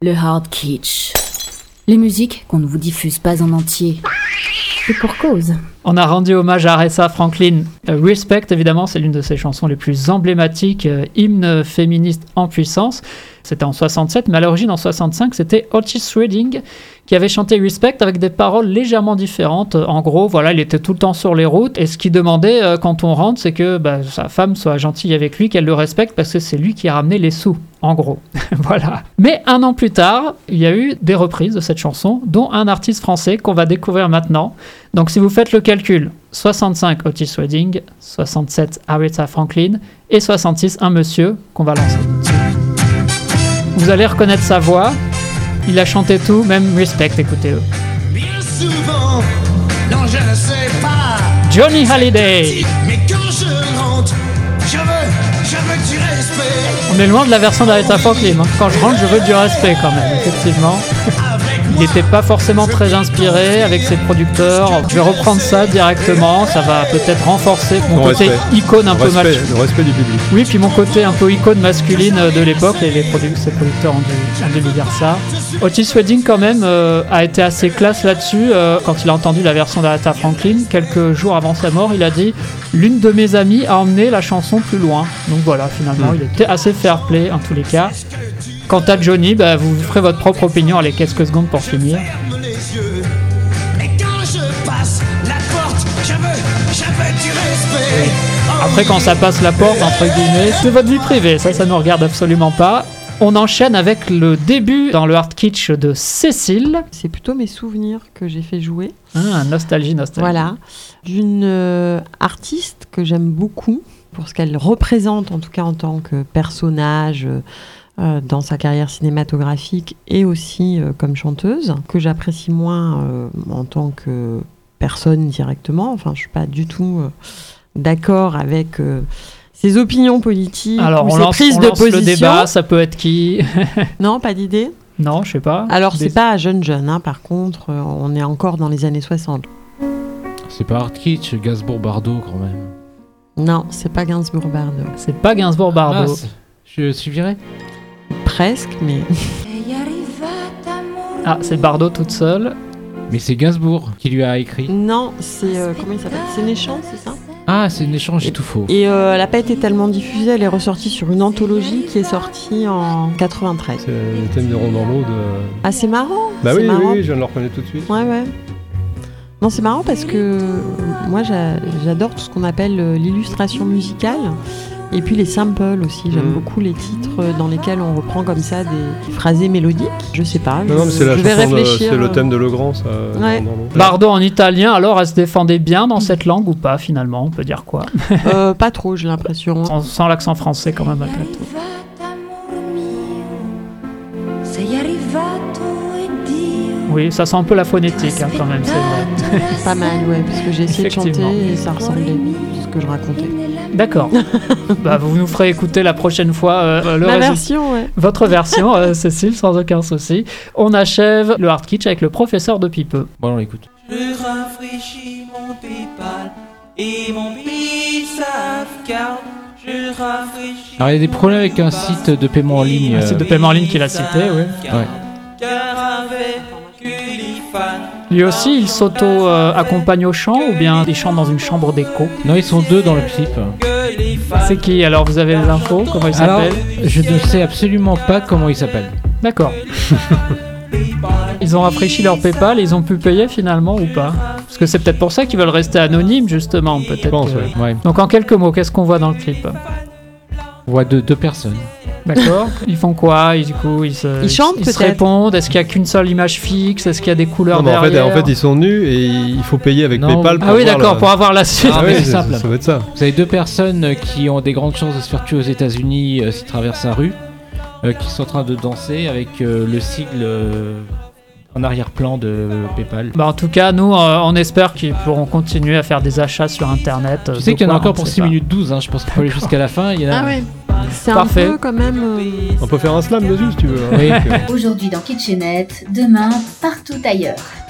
Le hard kitsch. Les musiques qu'on ne vous diffuse pas en entier. Et pour cause. On a rendu hommage à Aretha Franklin. Respect, évidemment, c'est l'une de ses chansons les plus emblématiques, hymne féministe en puissance. C'était en 67, mais à l'origine, en 65, c'était Otis Redding qui avait chanté Respect avec des paroles légèrement différentes. En gros, voilà, il était tout le temps sur les routes et ce qu'il demandait quand on rentre, c'est que sa femme soit gentille avec lui, qu'elle le respecte parce que c'est lui qui a ramené les sous, en gros. Voilà. Mais un an plus tard, il y a eu des reprises de cette chanson, dont un artiste français qu'on va découvrir maintenant. Donc si vous faites le calcul, 65 Otis Redding, 67 Aretha Franklin et 66 un monsieur qu'on va lancer. Vous allez reconnaître sa voix. Il a chanté tout, même Respect, écoutez-le. Bien souvent, non je ne sais pas. Johnny Hallyday. Mais quand je rentre, je veux du respect. On est loin de la version d'Aretha Franklin. Hein. Quand je rentre, je veux du respect quand même, effectivement. Il n'était pas forcément très inspiré avec ses producteurs. Je vais reprendre ça directement. Ça va peut-être renforcer mon côté icône un peu masculine. Le respect du public. Oui, puis mon côté un peu icône masculine de l'époque. Et ses producteurs ont dû lui dire ça. Otis Redding, quand même, a été assez classe là-dessus. Quand il a entendu la version d'Aretha Franklin, quelques jours avant sa mort, il a dit « L'une de mes amies a emmené la chanson plus loin. » Donc voilà, finalement, il était assez fair-play en tous les cas. Quant à Johnny, vous ferez votre propre opinion. Allez, quelques secondes pour finir. Après, quand ça passe la porte, entre guillemets, c'est votre vie privée. Ça nous regarde absolument pas. On enchaîne avec le début dans le hard kitsch de Cécile. C'est plutôt mes souvenirs que j'ai fait jouer. Ah, nostalgie. Voilà. D'une artiste que j'aime beaucoup, pour ce qu'elle représente, en tout cas en tant que personnage dans sa carrière cinématographique et aussi comme chanteuse, que j'apprécie moins en tant que personne directement. Enfin, je ne suis pas du tout d'accord avec ses opinions politiques. Alors, ou ses prises de position. Le débat, ça peut être qui? Non, pas d'idée. Non, je sais pas. Alors, c'est pas jeune, hein, par contre, on est encore dans les années 60. C'est pas hard kitsch, Gainsbourg-Bardot quand même. Non, c'est pas Gainsbourg-Bardot. C'est pas Gainsbourg-Bardot. Je suivirais. Presque, mais... Ah, c'est Bardot toute seule. Mais c'est Gainsbourg qui lui a écrit. Non, c'est... comment il s'appelle ? Sénéchant, c'est ça ? Ah, c'est une échange, j'ai tout faux. Et elle n'a pas été tellement diffusée, elle est ressortie sur une anthologie qui est sortie en 93. C'est le thème de Roland de... Ah, c'est marrant. Bah c'est marrant. Oui, je viens de le reconnaître tout de suite. Ouais. Non, c'est marrant parce que moi, j'adore tout ce qu'on appelle l'illustration musicale. Et puis les samples aussi, j'aime beaucoup les titres dans lesquels on reprend comme ça des phrasés mélodiques. Je sais pas, non, mais c'est je vais réfléchir. C'est le thème de Legrand, ça. Ouais. Bardot en italien, alors elle se défendait bien dans cette langue ou pas finalement? On peut dire quoi? Pas trop, j'ai l'impression. Sans l'accent français quand même malgré tout. Oui, ça sent un peu la phonétique quand même, c'est vrai. Pas mal, ouais, parce que j'ai essayé de chanter et ça ressemblait à ce que je racontais. D'accord. Vous nous ferez écouter la prochaine fois version, ouais. Votre version, Cécile, sans aucun souci. On achève le hard kitsch avec le professeur de Pipeux. Bon, on l'écoute. Je rafraîchis mon PayPal et mon Safecard. Je rafraîchis. Alors, il y a des problèmes avec un site de paiement en ligne. Un site de paiement en ligne qu'il a cité, oui. Ouais. Car avec que les fans. Lui aussi, il s'auto-accompagne au chant ou bien il chante dans une chambre d'écho? Non, ils sont deux dans le clip. C'est qui? Alors, vous avez les infos? Comment il s'appelle? Alors, je ne sais absolument pas comment il s'appelle. D'accord. Ils ont rafraîchi leur PayPal et ils ont pu payer finalement ou pas? Parce que c'est peut-être pour ça qu'ils veulent rester anonymes, justement. Peut-être. Je pense, ouais. Donc, en quelques mots, qu'est-ce qu'on voit dans le clip? On voit deux personnes. D'accord. Ils font quoi? Ils chantent ils peut-être. se répondent. Est-ce qu'il n'y a qu'une seule image fixe? Est-ce qu'il y a des couleurs derrière? En fait, ils sont nus et il faut payer avec Non. PayPal. Ah oui, d'accord, pour avoir la suite. Ah oui, c'est simple. Ça va être ça. Vous avez deux personnes qui ont des grandes chances de se faire tuer aux États-Unis s'ils traversent la rue, qui sont en train de danser avec le sigle en arrière-plan de PayPal. En tout cas, nous, on espère qu'ils pourront continuer à faire des achats sur Internet. Tu sais qu'il y en a encore pour 6 minutes 12, je pense qu'il faut aller jusqu'à la fin. Il y en a... Ah ouais. C'est Parfait. un peu quand même... On peut faire un slam dessus si tu veux. Oui. Aujourd'hui dans Kitchenette, demain partout ailleurs.